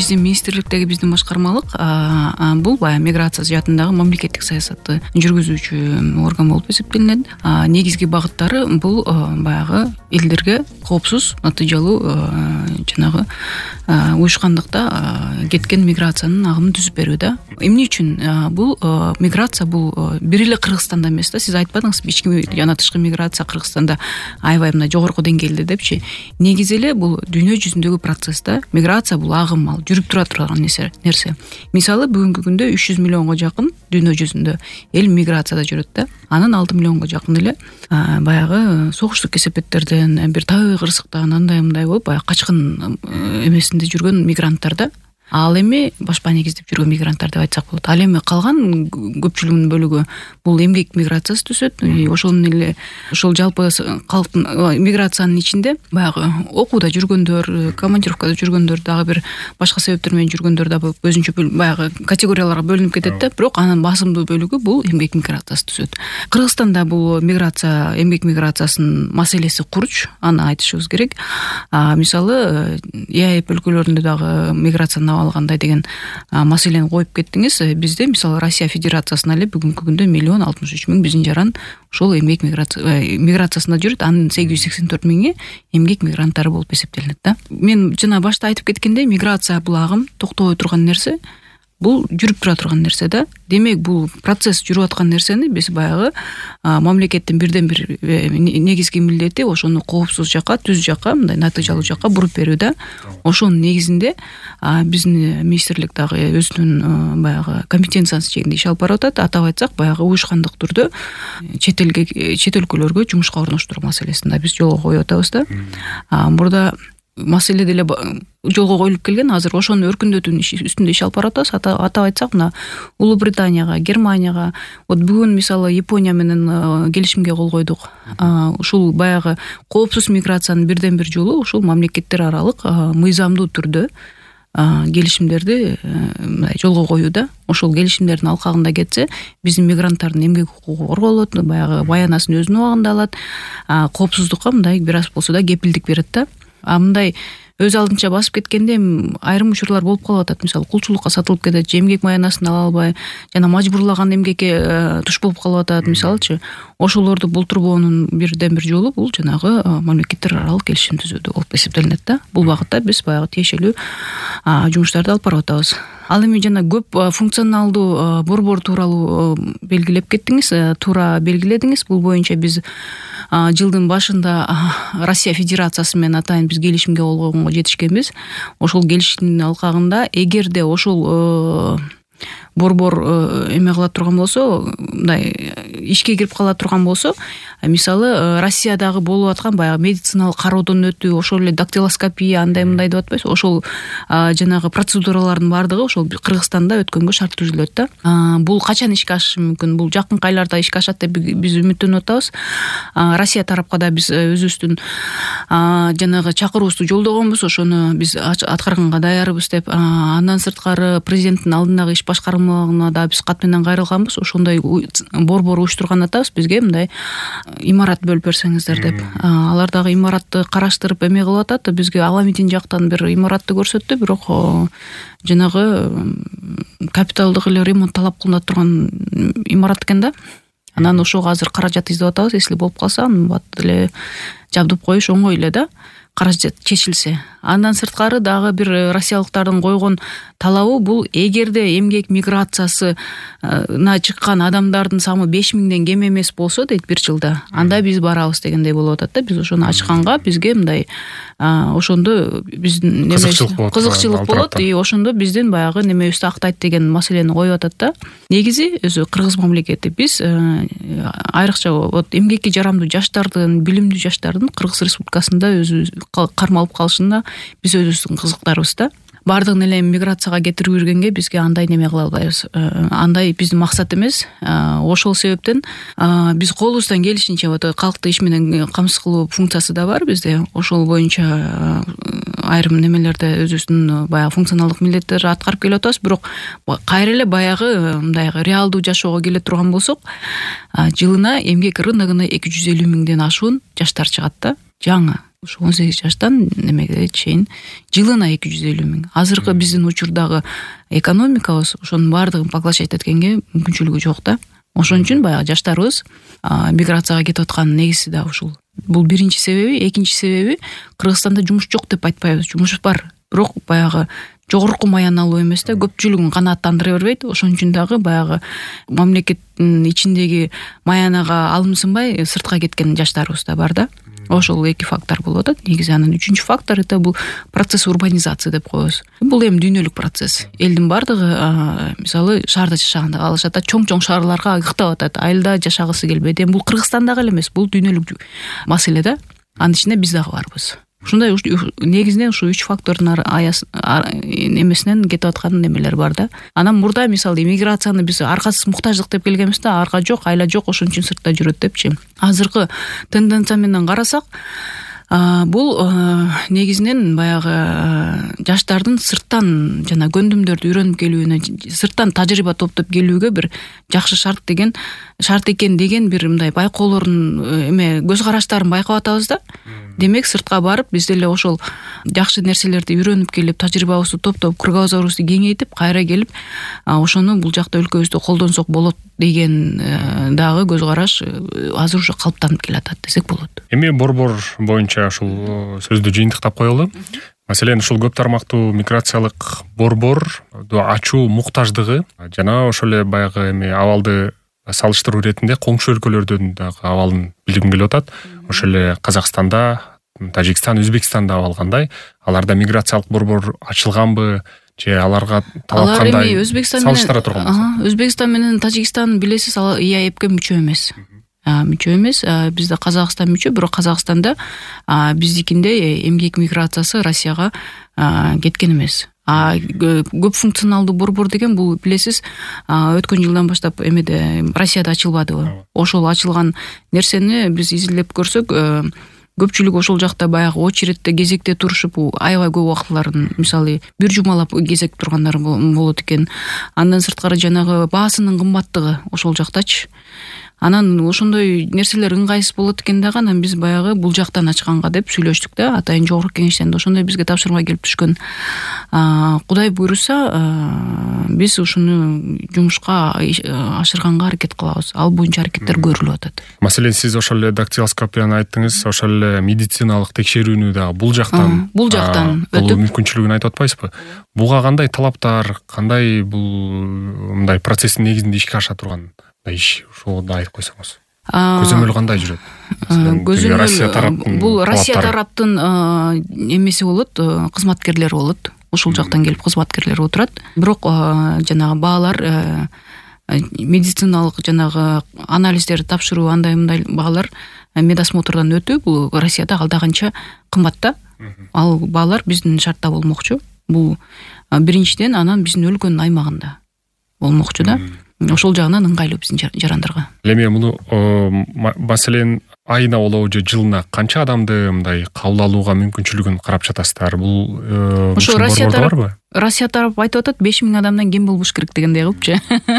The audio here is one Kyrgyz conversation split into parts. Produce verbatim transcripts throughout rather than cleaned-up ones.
биздин министрликтеги биздин башкармалык бул баягы миграция жаатындагы мамлекеттик саясатты жүргүзүүчү орган болуп эсептелинет. Негизги багыттары бул баягы элдерге коопсуз, натыйжалуу жанагы уюшкандыкта кеткен миграциянын агымын түзүп берүү да. Эмне үчүн бул миграция бул бир эле Кыргызстанда эмес да. Сиз айтпадыңызбы, ички жана тышкы миграция Кыргызстанда аябай мына жогорку деңгээлде депчи. Негизи эле бул дүйнө жүзүндөгү процесс да. Миграция бул агым, ал жүрүп тура турган нерсе. Мисалы бүгүнкү күндө үч жүз миллионго жакын дүйнө жүзүндө эл миграцияда жүрөт да. Анын алты миллионго жакын эле баягы согуштук кесепеттерден, бир табигый кырсыктан андай мындай болуп баягы качкын эмесинде жүргөн мигранттар да. Ал эми башпа негиздеп жүргөн мигранттар деп айтсак болот. Ал эми калган көпчүлүгүнүн бөлүгү бул эмгек миграциясы түзөт. Ошонун эле ошол жалпы калктын миграциянын ичинде баягы окууда жүргөндөр, командировкада жүргөндөр, дагы бир башка себептер менен жүргөндөр да өзүнчө баягы категорияларга бөлүнүп кетет да. Бирок анын басымдуу бөлүгү бул эмгек миграциясы түзөт. Кыргызстанда бул миграция, эмгек миграциясынын маселеси курч, аны айтышыбыз керек. Мисалы, ЕАЭП өлкөлөрүндө дагы миграцияны алгандай деген маселени коюп кеттиңиз. Бизде мисалы Россия Федерациясында эле бүгүнкү күндө миллион алтымыш үч миң биздин жаран ошол эмгек миграциясында жүрөт. Анын сегиз жүз сексен төрт миңи эмгек мигранттары болуп эсептелинет да. Мен жана башта айтып кеткендей, миграция бул агым, токтобой турган нерсе. Бул жүрүп тура турган нерсе да. Демек бул процесс жүрүп аткан нерсени биз баягы мамлекеттин бирден бир негизги милдети ошону коопсуз жакка, түз жакка, мындай натыйжалуу жакка буруп берүү да. Ошонун негизинде биздин министрлик дагы өзүнүн баягы компетенциясы чегинде иш алып барып атат. Атап айтсак, баягы уюшкандык түрдө чет элге, чет өлкөлөргө жумушка орноштуруу маселесин да биз жолго коюп атабыз да. Мурда маселе деле жолго коюлуп келген. Азыр ошону өркүндөтүүнүн үстүндө иш алып баратабыз. Атап айтсак, мына Улуу Британияга, Германияга, вот бүгүн мисалы Япония менен келишимге кол койдук. Ушул баягы коопсуз миграциянын бирден бир жолу ушул мамлекеттер аралык мыйзамдуу түрдө келишимдерди жолго коюу да. Ошол келишимдердин алкагында кетсе, биздин мигранттардын эмгек укугу корголот, баягы баянасын өзүнүн убагында алат, коопсуздукка мындай бир аз болсо да кепилдик берет да. А мындай өз алдынча басып кеткенде айрым учурлар болуп калып атат. Мисалы, кулчулукка сатылып кетет, эмгек маянасын ала албай, жана мажбурлаган эмгекке туш болуп калып атат. Мисалычы, ошолорду болтурбоонун бирден бир жолу бул жанагы мамлекеттер аралык келишим түзүүдө болуп эсептелинет да. Бул багытта биз баягы тиешелүү жумуштарды алып барып атабыз. Ал эми жана көп функционалдуу борбор тууралуу белгилеп кеттиңиз, туура белгиледиңиз. Бул боюнча биз жылдын башында Россия Федерациясы менен атайын биз келишимге кол койгонго жетишкенбиз. Ошол келишимдин алкагында эгерде ошол борбор эме кыла турган болсо, мындай ишке кирип кала турган болсо, мисалы Россиядагы болуп аткан баягы медициналык кароодон өтүү, ошол эле дактилоскопия, андай мындай деп атпайсыз, ошол жанагы процедуралардын баардыгы ошол Кыргызстанда өткөнгө шарт түзүлөт да. Бул качан ишке ашышы мүмкүн? Бул жакынкы айларда ишке ашат деп биз үмүттөнүп атабыз. Россия тарапка да биз өзүбүздүн жанагы чакыруубузду жолдогонбуз, ошону биз аткарганга даярбыз деп. Андан сырткары президенттин алдындагы иш башкармалыгына да биз кат менен кайрылганбыз. Ошондой борбор уюштурган атабыз, бизге мындай имарат бөлүп берсеңиздер деп. Алар дагы имаратты караштырып эме кылып атат. Бизге Аламедин жактан бир имаратты көрсөттү, бирок жанагы капиталдык эле ремонт талап кылына турган имарат экен да. Анан ошого азыр каражат издеп атабыз. Если болуп калса, аны бат эле жабдып коюш оңой эле да. Каражат чечилсе. Андан сырткары дагы бир россиялыктардын койгон талабы бул, эгерде эмгек миграциясына чыккан адамдардын саны беш миңден кем эмес болсо дейт бир жылда, анда биз барабыз дегендей болуп атат да. Биз ошону ачканга бизге мындай ошондо биздин кызыкчылык болот, и ошондо биздин баягы немебизди актайт деген маселени коюп атат да. Негизи өзү Кыргыз мамлекети биз айрыкча вот эмгекке жарамдуу жаштардын, билимдүү жаштардын Кыргыз Республикасында өзү кармалып калышына биз өзүбүздүн кызыктарыбыз да. Бардыгын эле миграцияга кетирип жүргенге бизге андай неме кыла албайбыз. Андай биздин максат эмес. Ошол себептен биз колубуздан келишинче вот калкты иш менен камсыз кылуу функциясы да бар бизде. Ошол боюнча айрым немелерде өзүбүздүн баягы функционалдык милдеттерди аткарып келип атабыз. Бирок кайра эле баягы мындай реалдуу жашоого келе турган болсок, жылына эмгек рыногуна эки жүз элүү миңден ашуун жаштар чыгат да. Жаңы ушу он сегиз жаштан немеге чейин жылына эки жүз элүү миң. Азыркы биздин учурдагы экономикабыз ошонун баардыгын поглощать эткенге мүмкүнчүлүгү жок да. Ошон үчүн баягы жаштарыбыз миграцияга кетип аткан негизи да ушул. Бул биринчи себеби, экинчи себеби Кыргызстанда жумуш жок деп айтпайбыз. Жумуш бар, бирок баягы жогорку маяналуу эмес да, көпчүлүгүн канааттандыра бербейт. Ошон үчүн дагы баягы мамлекеттин ичиндеги маянага алымсынбай сыртка кеткен жаштарыбыз да бар да. Ошол эки фактор болуп атат. Негизи анын үчүнчү фактор это бул процесс урбанизации деп коебуз. Бул эми дүйнөлүк процесс. Элдин бардыгы мисалы шаарда жашаганда калышат, чоң-чоң шаарларга ыктап атат. Айылда жашагысы келбейт. Эми бул Кыргызстандагы эле эмес, бул дүйнөлүк маселе да. Анын ичинде биз дагы барбыз. Ушундай негизинен ушу үч фактордун аяс эмесинен кетип аткан немелер бар да. Анан мурда мисалы иммиграцияны биз аркасыз муктаждык деп келгенбиз да, арка жок, айла жок, ошон үчүн сыртта жүрөт депчи. Азыркы тенденция менен карасак, бул негизинен баягы жаштардын сырттан жана көндүмдөрдү үйрөнүп келүүнө, сырттан тажрыйба топтоп келүүгө бир жакшы шарт деген шарт экен деген бир мындай байкоолорун эме көз караштарын байкап атабыз да. Демек сыртка барып биз деле ошол жакшы нерселерди үйрөнүп келип, тажрыйбабызды топтоп, кругозорубузду кеңейтип, кайра келип, ошону бул жакта өлкөбүздө колдонсок болот деген дагы көз караш азыр уже калыптанып келатат десек болот. Эми борбор боюнча ушул сөздү жыйынтыктап коелу. Маселен, ушул көп тармактуу миграциялык борборду ачуу муктаждыгы жана ошол эле баягы эми абалды салыштыруу иретинде коңшу өлкөлөрдүн дагы абалын билгим келип атат. Ошол эле Казакстанда, Тажикстан, Өзбекстанда абал кандай? Аларда миграциялык борбор ачылганбы? Же аларга талап кандай? Салыштыра турганбыз. Өзбекстан менен Тажикстан билесиз, и а эпке мүчө эмес. мүчө эмес. Бизде Казакстан мүчө, бирок Казакстанда биздикинде эмгек миграциясы Россияга кеткен эмес. А көп функционалдуу борбор деген бул билесиз, өткөн жылдан баштап эмеде Россияда ачылбадыбы. Ошол ачылган нерсени биз изилдеп көрсөк, көпчүлүк ошол жакта баягы очередте, кезекте турушуп, аябай көп убактыларын, мисалы, бир жумалап кезек тургандар болот экен. Андан сырткары жанагы баасынын кымбаттыгы ошол жактачы. Анан ошондой нерселер ыңгайсыз болот экен дагы, анан биз баягы бул жактан ачканга деп сүйлөштүк да. Атайын жогорку кеңештен ошондой бизге тапшырма келип түшкөн. Кудай буйруса, биз ушуну жумушка ашырганга аракет кылабыз. Ал боюнча аракеттер көрүлүп атат. Маселен, сиз ошол эле дактилоскопияны айттыңыз, ошол эле медициналык текшерүүнү да бул жактан бул жактан өтүп мүмкүнчүлүгүн айтып атпайсызбы? Буга кандай талаптар, кандай бул мындай процесстин негизинде ишке аша турган иш, ушуну да айтып койсоңуз. Көзөмөл кандай жүрөт? Көзөмөл бул Россия тараптын эмеси болот, кызматкерлери болот. Ошол жактан келип кызматкерлер отурат. Бирок жанагы баалар, медициналык жанагы анализдерди тапшыруу, андай мындай баалар медосмотрдан өтүү, бул Россияда алдаганча кымбат да. Ал баалар биздин шартта болмокчу. Бул биринчиден, анан биздин өлкөнүн аймагында болмокчу да. Ошол жагынан ыңгайлуу биздин жарандарга. Эми муну маселен айына болобу же жылына канча адамды мындай кабыл алууга мүмкүнчүлүгүн карап жатасыздар? Бул ошо Россия тарапы Россия тарапы айтып атат, беш миң адамдан кем болбош керек дегендей кылыпчы.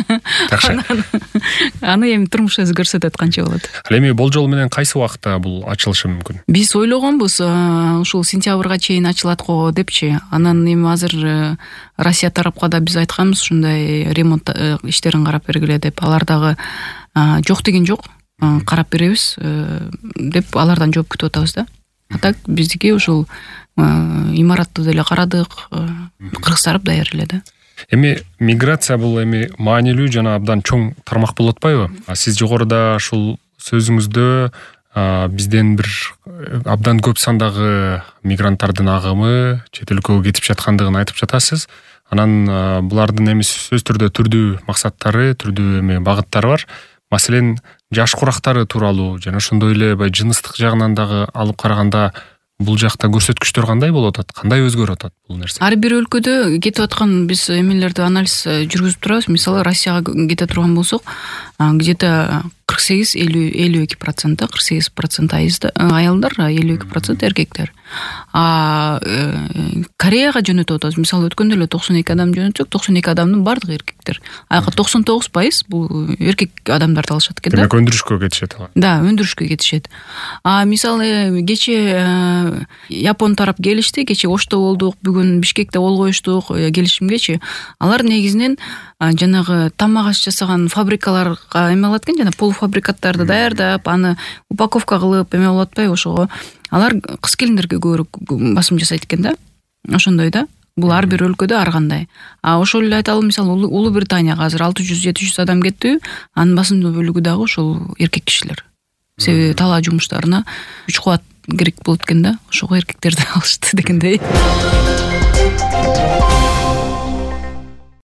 Аны эми турмуш өзү көрсөтөт канча болот. Ал эми болжол менен кайсы убакытта бул ачылышы мүмкүн? Биз ойлогонбуз, ушул сентябрга чейин ачылат го депчи. Анан эми азыр Россия тарапка да биз айтканбыз, ушундай ремонт иштерин карап бергиле деп. Алар дагы жок деген жок, карап беребиз деп алардан жооп күтүп атабыз да. А так биздики ушул имаратты деле карадык, кыргыздарып даяр эле да. Эми миграция бул эми маанилүү жана абдан чоң тармак болуп атпайбы? Сиз жогоруда ушул сөзүңүздө бизден бир абдан көп сандагы мигранттардын агымы чет өлкөгө кетип жаткандыгын айтып жатасыз. Анан булардын эми сөз түрдө түрдүү максаттары, түрдүү эми багыттары бар. Маселен, жаш курактары тууралуу жана ошондой эле бай жыныстык жагынан дагы алып караганда бул жакта көрсөткүчтөр кандай болуп атат? Кандай өзгөрүп атат бул нерсе? Ар бир өлкөдө кетип аткан биз эмелерди анализ жүргүзүп турабыз. Мисалы, Россияга кете турган болсок, где-то кырк сегиз элүү элүү эки процент да кырк сегиз процент аялдар, элүү эки процент эркектер. А Кореяга жөнөтүп атабыз. Мисалы өткөндө эле токсон эки адам жөнөтсөк, токсон эки адамдын бардыгы эркектер. Ага токсон тогуз пайыз бул эркек адамдарды алышат экен да. Демек өндүрүшкө кетишет алар. Да, өндүрүшкө кетишет. А мисалы кечээ Япон тарап келишти, кечээ Ошто болдук, бүгүн Бишкекте кол коюштук келишимгечи. Алар негизинен жанагы тамак аш жасаган фабрикаларга эме алат экен, жана полуфабрикаттарды даярдап, аны упаковка кылып эме болуп атпайбы, ошого алар кыз келиндерге көбүрөөк басым жасайт экен да. Ошондой да. Бул ар бир өлкөдө ар кандай. А ошол эле айталы, мисалы Улуу Британияга азыр алты жүз жети жүз адам кетти, анын басымдуу бөлүгү дагы ошол эркек кишилер. Себеби талаа жумуштарына күч кубат керек болот экен да. Ошого эркектерди алышты дегендей.